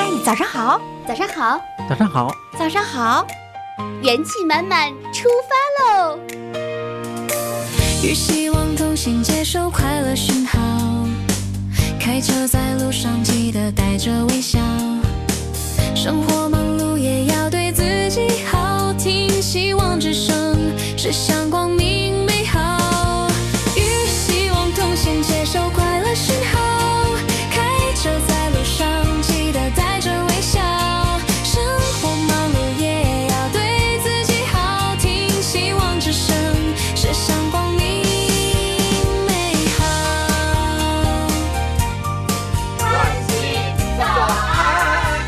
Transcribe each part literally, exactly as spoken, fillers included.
早上好， 早上好， 早上好， 早上好， 元气满满出发喽！ 与希望同行，接受快乐讯号。开车在路上，记得带着微笑。生活忙碌，也要对自己好。听希望之声，是向光明美好。与希望同行，接受快乐讯号。开车在路上，记得带着微笑。生活忙碌，也要对自己好。听希望之声，是向光明美好。 关心早安。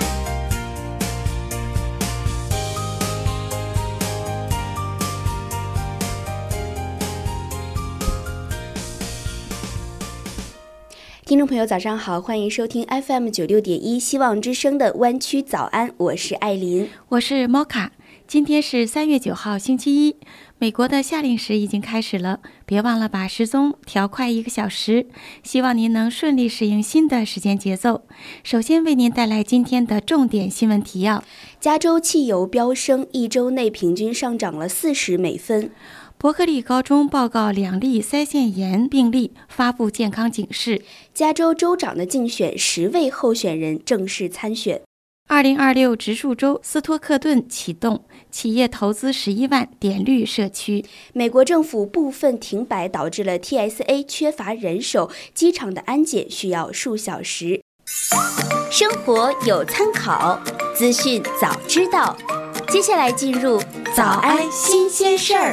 听众朋友早上好，欢迎收听 F M 九六点一希望之声的湾区早安，我是艾琳， 我是 Moka。今天是三月九号星期一，美国的夏令时已经开始了，别忘了把时钟调快一个小时，希望您能顺利适应新的时间节奏。首先为您带来今天的重点新闻提要： 加州汽油飙升，一周内平均上涨了四十美分。 伯克利高中报告两例腮腺炎病例，发布健康警示。 加州州长的竞选，十位候选人正式参选。 二零二六植树州斯托克顿启动，企业投资十一万点绿社区。 美国政府部分停摆导致了 T S A 缺乏人手，机场的安检需要数小时。生活有参考，资讯早知道。接下来进入早安新鲜事儿。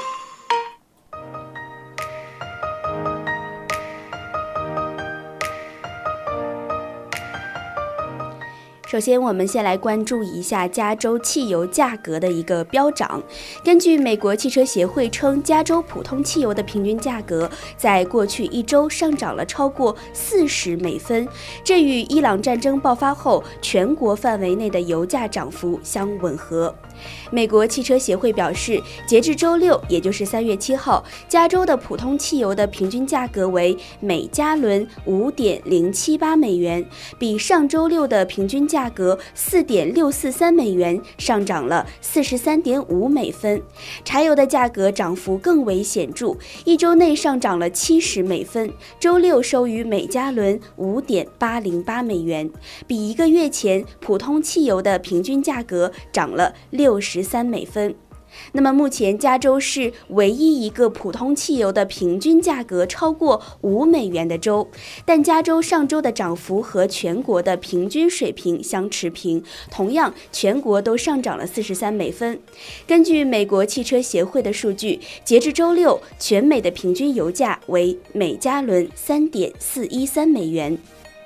首先，我们先来关注一下加州汽油价格的一个飙涨。根据美国汽车协会称，加州普通汽油的平均价格在过去一周上涨了超过四十美分，这与伊朗战争爆发后全国范围内的油价涨幅相吻合。美国汽车协会表示，截至周六，也就是三月七号，加州的普通汽油的平均价格为每加仑五点零七八美元，比上周六的平均价格四点六四三美元上涨了四十三点五美分。柴油的价格涨幅更为显著，一周内上涨了七十美分，周六收于每加仑五点八零八美元，比一个月前普通汽油的平均价格涨了六十三美分。那么目前加州是唯一一个普通汽油的平均价格超过五美元的州，但加州上周的涨幅和全国的平均水平相持平，同样全国都上涨了四十三美分。根据美国汽车协会的数据，截至周六，全美的平均油价为每加仑三点四一三美元。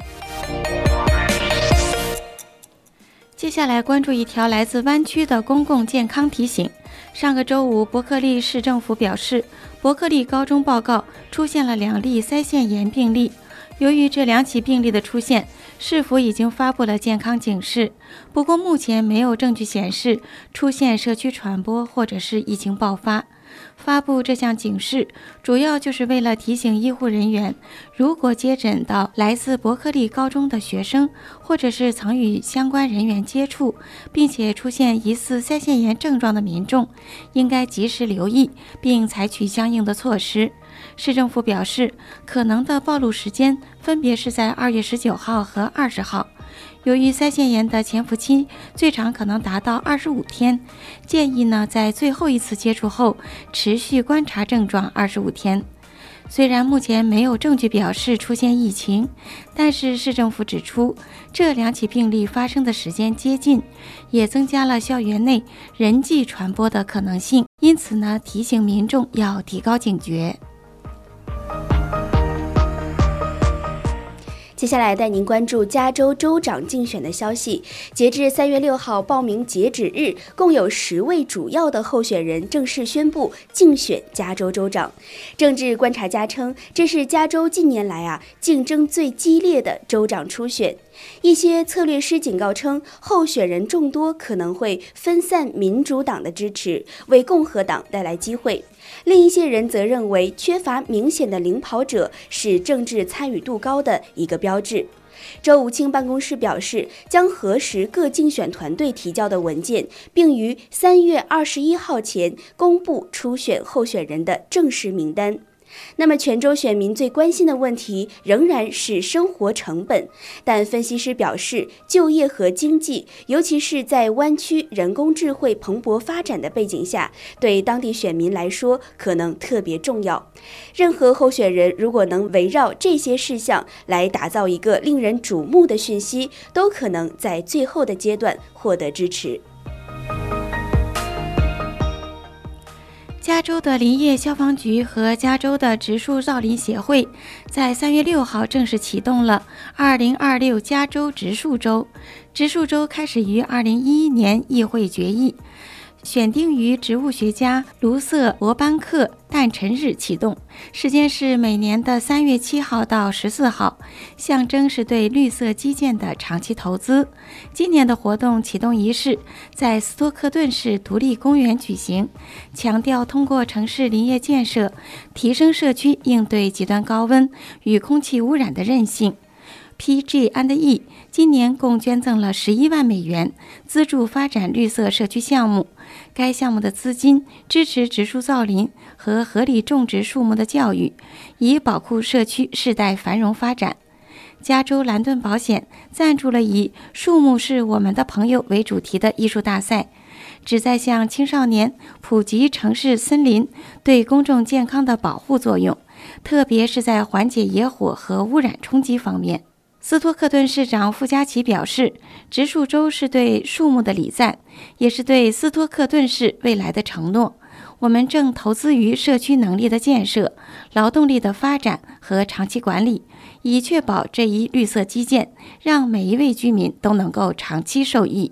接下来关注一条来自湾区的公共健康提醒。上个周五，伯克利市政府表示，伯克利高中报告出现了两例腮腺炎病例。由于这两起病例的出现，市府已经发布了健康警示，不过目前没有证据显示出现社区传播或者是疫情爆发。发布这项警示主要就是为了提醒医护人员，如果接诊到来自伯克利高中的学生，或者是曾与相关人员接触，并且出现疑似腮腺炎症状的民众，应该及时留意并采取相应的措施。市政府表示，可能的暴露时间分别是在二月十九号和二十号。由于腮腺炎的潜伏期最长可能达到二十五天，建议呢在最后一次接触后持续观察症状二十五天。虽然目前没有证据表示出现疫情，但是市政府指出，这两起病例发生的时间接近，也增加了校园内人际传播的可能性，因此呢提醒民众要提高警觉。 接下来带您关注加州州长竞选的消息。截至三月六号报名截止日，共有十位主要的候选人正式宣布竞选加州州长。政治观察家称，这是加州近年来啊竞争最激烈的州长初选。一些策略师警告称，候选人众多可能会分散民主党的支持，为共和党带来机会。另一些人则认为，缺乏明显的领跑者是政治参与度高的一个标志。 周武清办公室表示，将核实各竞选团队提交的文件，并于三月二十一号前公布初选候选人的正式名单。那么全州选民最关心的问题仍然是生活成本，但分析师表示，就业和经济，尤其是在湾区人工智慧蓬勃发展的背景下，对当地选民来说可能特别重要。任何候选人如果能围绕这些事项来打造一个令人瞩目的讯息，都可能在最后的阶段获得支持。 加州的林业消防局和加州的植树造林协会在三月六号正式启动了二零二六加州植树周。植树周开始于二零一一年议会决议，选定于植物学家卢瑟·罗班克诞辰日启动，时间是每年的三月七号到十四号，象征是对绿色基建的长期投资。今年的活动启动仪式在斯托克顿市独立公园举行，强调通过城市林业建设，提升社区应对极端高温与空气污染的韧性。P G and E 今年共捐赠了十一万美元，资助发展绿色社区项目。该项目的资金支持植树造林和合理种植树木的教育，以保护社区世代繁荣发展。加州兰顿保险赞助了以“树木是我们的朋友”为主题的艺术大赛，旨在向青少年普及城市森林对公众健康的保护作用，特别是在缓解野火和污染冲击方面。斯托克顿市长傅加奇表示，植树周是对树木的礼赞，也是对斯托克顿市未来的承诺。我们正投资于社区能力的建设、劳动力的发展和长期管理，以确保这一绿色基建让每一位居民都能够长期受益。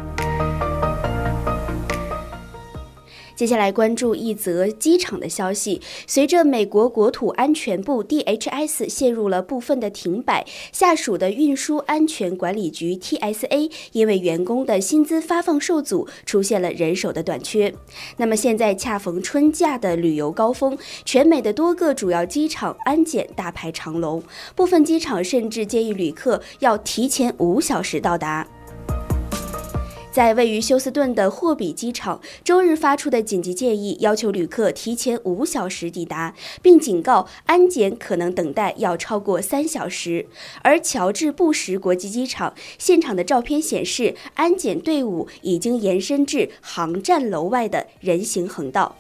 接下来关注一则机场的消息。随着美国国土安全部 D H S 陷入了部分的停摆，下属的运输安全管理局 T S A 因为员工的薪资发放受阻，出现了人手的短缺。那么现在恰逢春假的旅游高峰，全美的多个主要机场安检大排长龙，部分机场甚至建议旅客要提前五小时到达。在位于休斯顿的霍比机场，周日发出的紧急建议要求旅客提前五小时抵达，并警告安检可能等待要超过三小时。而乔治布什国际机场现场的照片显示，安检队伍已经延伸至航站楼外的人行横道。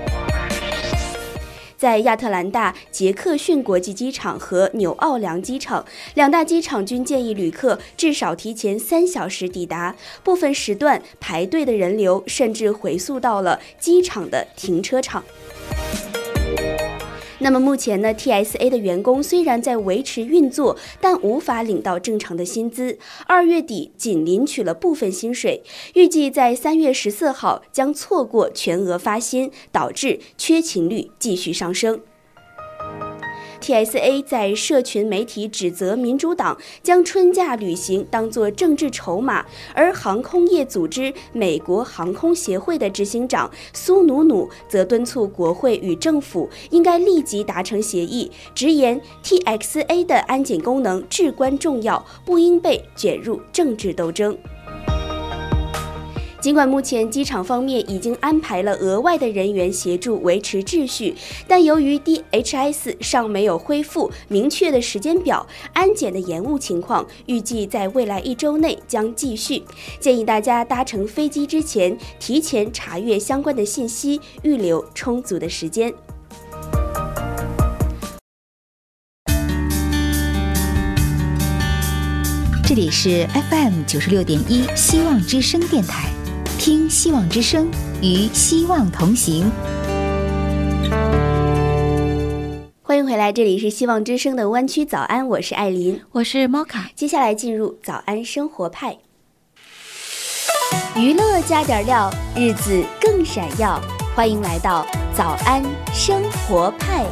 在亚特兰大杰克逊国际机场和纽奥良机场，两大机场均建议旅客至少提前三小时抵达，部分时段排队的人流甚至回溯到了机场的停车场。那么目前呢 ，T S A 的员工虽然在维持运作，但无法领到正常的薪资。二月底仅领取了部分薪水，预计在三月十四号将错过全额发薪，导致缺勤率继续上升。T S A 在社群媒体指责民主党将春假旅行当作政治筹码，而航空业组织美国航空协会的执行长苏努努则敦促国会与政府应该立即达成协议，直言 T X A 的安检功能至关重要，不应被卷入政治斗争。尽管目前机场方面已经安排了额外的人员协助维持秩序，但由于 D H S 尚没有恢复明确的时间表，安检的延误情况预计在未来一周内将继续。建议大家搭乘飞机之前提前查阅相关的信息，预留充足的时间。 这里是 F M 九十六点一希望之声电台，听希望之声，与希望同行。 欢迎回来，这里是希望之声的湾区早安，我是艾琳， 我是 Mocha。 接下来进入早安生活派，娱乐加点料，日子更闪耀。欢迎来到早安生活派。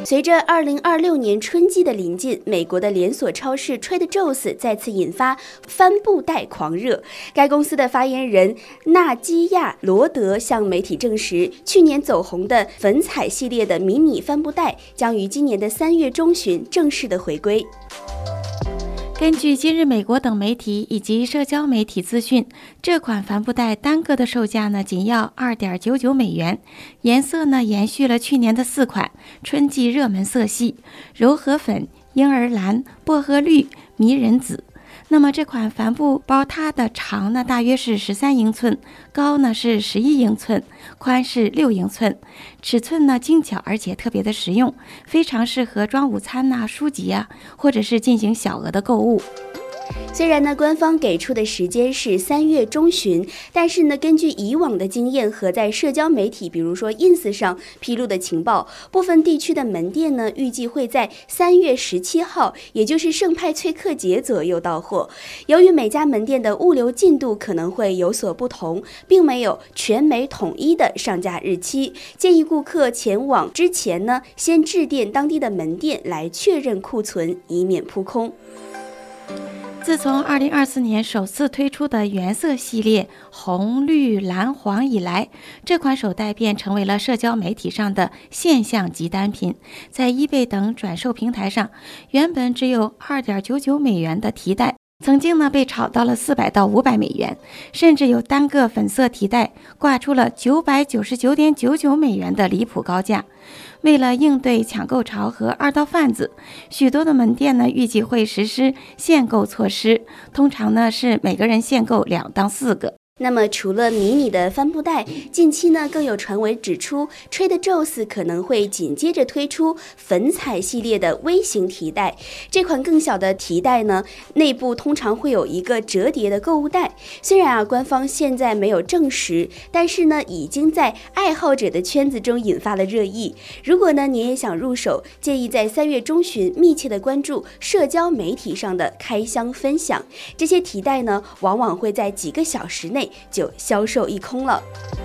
随着二零二六年春季的临近，美国的连锁超市 Trader Joe's 再次引发帆布袋狂热。该公司的发言人纳基亚·罗德向媒体证实，去年走红的粉彩系列的迷你帆布袋将于今年的三月中旬正式的回归。 根据今日美国等媒体以及社交媒体资讯，这款帆布袋单个的售价呢仅要 二点九九美元，颜色呢延续了去年的四款春季热门色系：柔和粉、婴儿蓝、薄荷绿、迷人紫。那么这款帆布包它的长呢大约是十三英寸，高呢是十一英寸，宽是六英寸，尺寸呢精巧而且特别的实用，非常适合装午餐呐、书籍啊，或者是进行小额的购物。 虽然呢，官方给出的时间是三月中旬，但是呢，根据以往的经验和在社交媒体，比如说 ins 上披露的情报，部分地区的门店呢，预计会在三月十七号，也就是圣派翠克节左右到货。由于每家门店的物流进度可能会有所不同，并没有全美统一的上架日期，建议顾客前往之前呢，先致电当地的门店来确认库存，以免扑空。 自从二零二四年首次推出的原色系列红、绿、蓝、黄以来，这款手袋便成为了社交媒体上的现象级单品。在 eBay 等转售平台上，原本只有 二点九九美元的提袋，曾经呢被炒到了四百到五百美元，甚至有单个粉色提袋挂出了九百九十九点九九美元的离谱高价。为了应对抢购潮和二道贩子，许多的门店呢预计会实施限购措施，通常呢是每个人限购两到四个。 那么除了迷你的帆布袋，近期呢更有传闻指出 Trader Joe's 可能会紧接着推出粉彩系列的微型提袋。这款更小的提袋呢，内部通常会有一个折叠的购物袋。虽然啊官方现在没有证实，但是呢已经在爱好者的圈子中引发了热议。如果呢你也想入手，建议在三月中旬密切的关注社交媒体上的开箱分享。这些提袋呢往往会在几个小时内就销售一空了。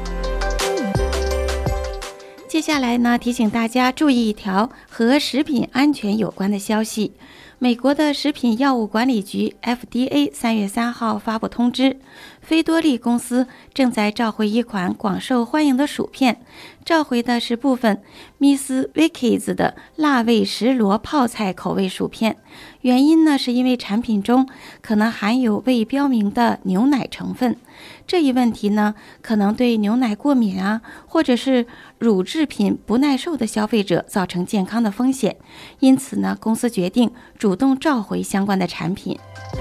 接下来呢，提醒大家注意一条和食品安全有关的消息。美国的食品药物管理局 F D A 三月三号发布通知，菲多利公司正在召回一款广受欢迎的薯片，召回的是部分 Miss Vicky's 的辣味石螺泡菜口味薯片。原因呢，是因为产品中可能含有未标明的牛奶成分。这一问题呢，可能对牛奶过敏啊，或者是乳制品不耐受的消费者造成健康的风险。因此呢，公司决定主动召回相关的产品。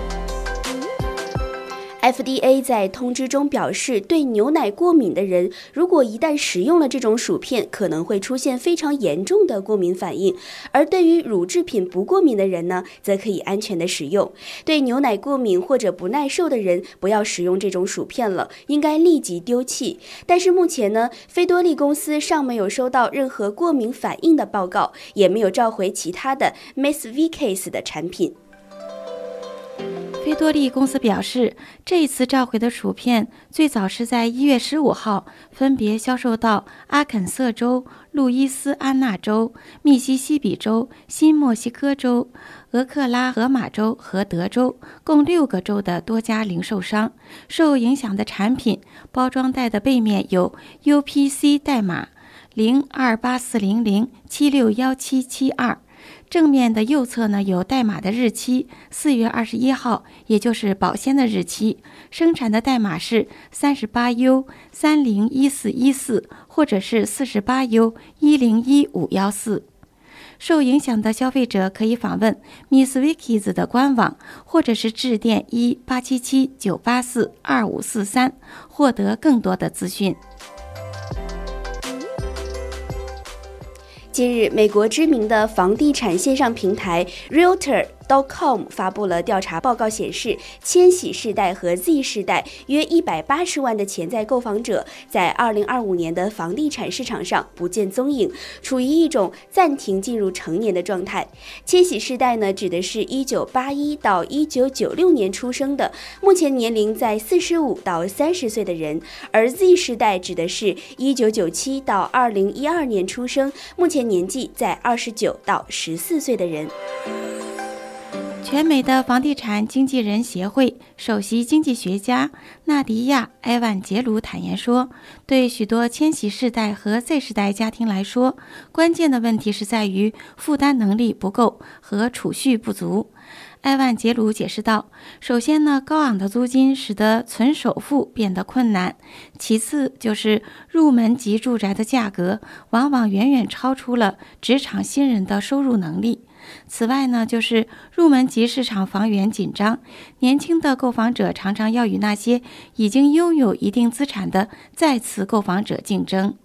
F D A 在通知中表示，对牛奶过敏的人，如果一旦食用了这种薯片，可能会出现非常严重的过敏反应；而对于乳制品不过敏的人呢，则可以安全的食用。对牛奶过敏或者不耐受的人，不要食用这种薯片了，应该立即丢弃。但是目前呢，菲多利公司尚没有收到任何过敏反应的报告，也没有召回其他的 Miss Vicky's 的产品。 菲多利公司表示，这一次召回的薯片最早是在一月十五号分别销售到阿肯色州、路易斯安那州、密西西比州、新墨西哥州、俄克拉荷马州和德州，共六个州的多家零售商。受影响的产品包装袋的背面有 U P C 代码零二八四零零七六一七七二。正面的右侧呢有代码的日期，四月二十一号，也就是保鲜的日期。生产的代码是 三十八 U 三零一四一四 或者是 四十八 U 一零一五一四。受影响的消费者可以访问 Miss Vicky's 的官网，或者是致电一八七七九八四二五四三，获得更多的资讯。 近日，美国知名的房地产线上平台 Realtor .com 发布了调查报告，显示千禧世代和 Z 世代约一百八十万的潜在购房者在二零二五年的房地产市场上不见踪影，处于一种暂停进入成年的状态。千禧世代呢，指的是一九八一到一九九六年出生的，目前年龄在四十五到三十岁的人，而 Z 世代指的是一九九七到二零一二年出生，目前年纪在二十九到十四岁的人。 全美的房地产经纪人协会首席经济学家纳迪亚·埃万杰鲁坦言说，对许多千禧世代和 Z 世代家庭来说，关键的问题是在于负担能力不够和储蓄不足。埃万杰鲁解释道，首先呢，高昂的租金使得存首付变得困难，其次就是入门级住宅的价格往往远远超出了职场新人的收入能力。此外呢，就是入门级市场房源紧张，年轻的购房者常常要与那些已经拥有一定资产的再次购房者竞争。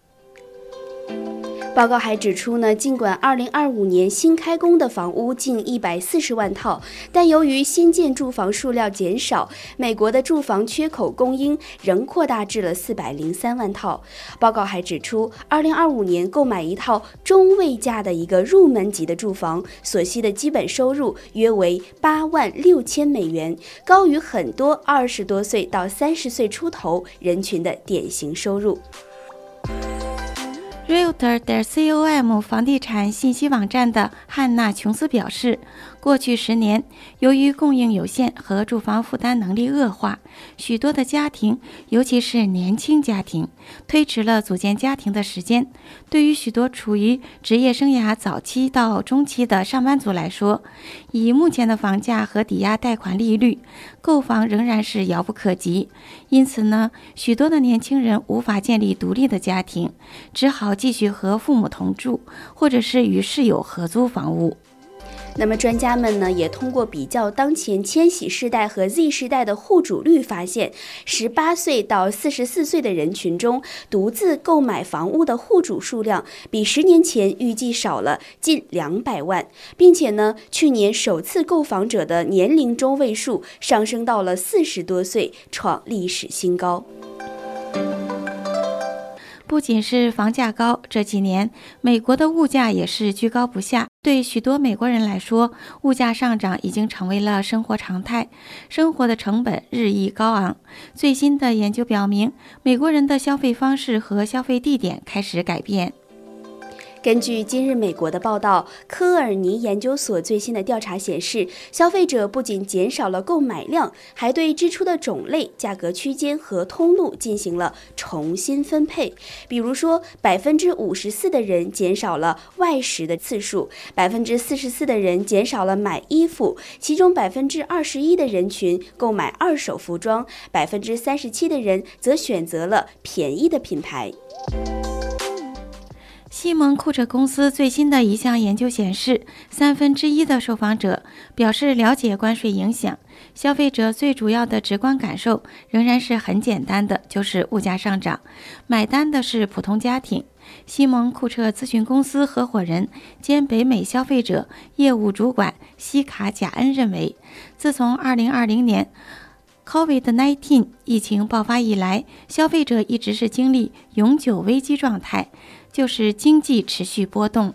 报告还指出呢，尽管二零二五年新开工的房屋近一百四十万套，但由于新建住房数量减少，美国的住房缺口供应仍扩大至了四百零三万套。报告还指出，二零二五年购买一套中位价的一个入门级的住房所需的基本收入约为八万六千美元，高于很多二十多岁到三十岁出头人群的典型收入。 Realtor 的 com 房地产信息网站的汉娜·琼斯表示，过去十年，由于供应有限和住房负担能力恶化，许多的家庭，尤其是年轻家庭，推迟了组建家庭的时间。对于许多处于职业生涯早期到中期的上班族来说，以目前的房价和抵押贷款利率，购房仍然是遥不可及。因此呢，许多的年轻人无法建立独立的家庭，只好继续和父母同住，或者是与室友合租房屋。 那么专家们呢，也通过比较当前千禧世代和 Z 世代的户主率，发现十八岁到四十四岁的人群中，独自购买房屋的户主数量比十年前预计少了近两百万，并且呢，去年首次购房者的年龄中位数上升到了四十多岁，创历史新高。 不仅是房价高，这几年美国的物价也是居高不下。对许多美国人来说，物价上涨已经成为了生活常态，生活的成本日益高昂。最新的研究表明，美国人的消费方式和消费地点开始改变。 根据今日美国的报道，科尔尼研究所最新的调查显示，消费者不仅减少了购买量，还对支出的种类、价格区间和通路进行了重新分配。比如说，百分之五十四的人减少了外食的次数，百分之四十四的人减少了买衣服，其中百分之二十一的人群购买二手服装，百分之三十七的人则选择了便宜的品牌。 西蒙库彻公司最新的一项研究显示，三分之一的受访者表示了解关税影响。消费者最主要的直观感受仍然是很简单的，就是物价上涨，买单的是普通家庭。西蒙库彻咨询公司合伙人兼北美消费者业务主管西卡贾恩认为，自从二零二零年COVID 十九 疫情爆发以来，消费者一直是经历永久危机状态，就是经济持续波动。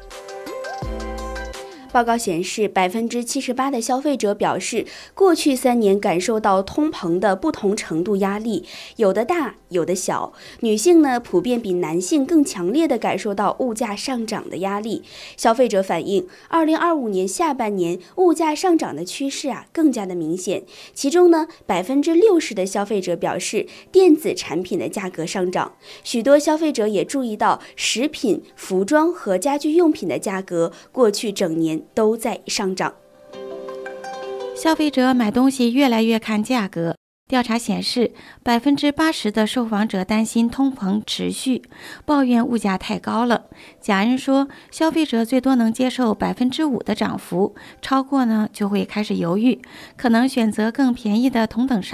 报告显示，百分之七十八的消费者表示，过去三年感受到通膨的不同程度压力，有的大，有的小。女性呢，普遍比男性更强烈地感受到物价上涨的压力。消费者反映，二零二五年下半年物价上涨的趋势啊更加的明显。其中呢，百分之六十的消费者表示电子产品的价格上涨。许多消费者也注意到，食品、服装和家居用品的价格过去整年都在上涨。 消费者买东西越来越看价格。调查显示，百分之八十的受访者担心通膨持续，抱怨物价太高了。贾恩说，消费者最多能接受百分之五的涨幅，超过呢就会开始犹豫，可能选择更便宜的同等商品。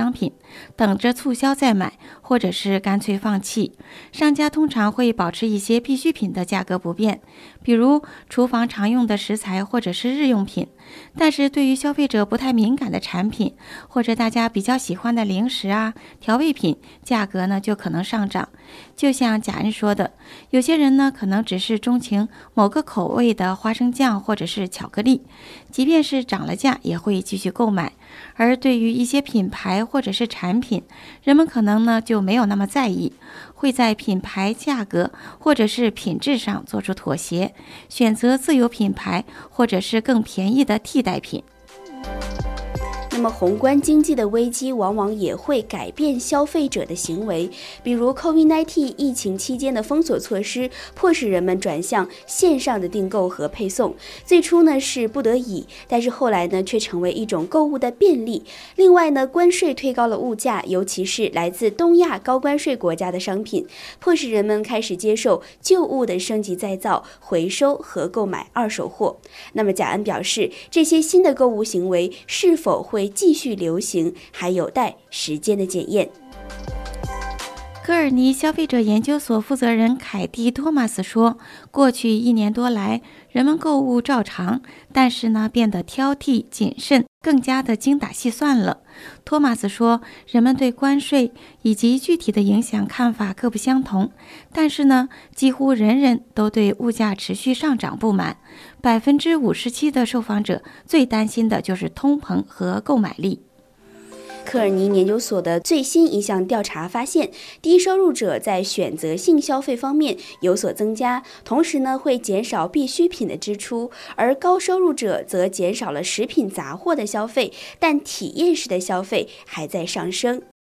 等着促销再买，或者是干脆放弃。商家通常会保持一些必需品的价格不变，比如厨房常用的食材或者是日用品。但是对于消费者不太敏感的产品，或者大家比较喜欢的零食啊、调味品，价格呢就可能上涨。就像贾恩说的，有些人呢可能只是钟情某个口味的花生酱或者是巧克力，即便是涨了价也会继续购买。而对于一些品牌或者是产品，人们可能呢就没有那么在意，会在品牌、价格或者是品质上做出妥协，选择自有品牌或者是更便宜的替代品。 那么宏观经济的危机往往也会改变消费者的行为，比如 COVID 十九 疫情期间的封锁措施，迫使人们转向线上的订购和配送。最初呢是不得已，但是后来呢却成为一种购物的便利。另外呢，关税推高了物价，尤其是来自东亚高关税国家的商品，迫使人们开始接受旧物的升级再造、回收和购买二手货。那么贾恩表示，这些新的购物行为是否会继续流行，还有待时间的检验。 科尔尼消费者研究所负责人凯蒂·托马斯说，过去一年多来，人们购物照常，但是呢，变得挑剔、谨慎，更加的精打细算了。托马斯说，人们对关税以及具体的影响看法各不相同，但是呢，几乎人人都对物价持续上涨不满。百分之五十七的受访者最担心的就是通膨和购买力。 科尔尼研究所的最新一项调查发现，低收入者在选择性消费方面有所增加，同时呢会减少必需品的支出，而高收入者则减少了食品杂货的消费，但体验式的消费还在上升。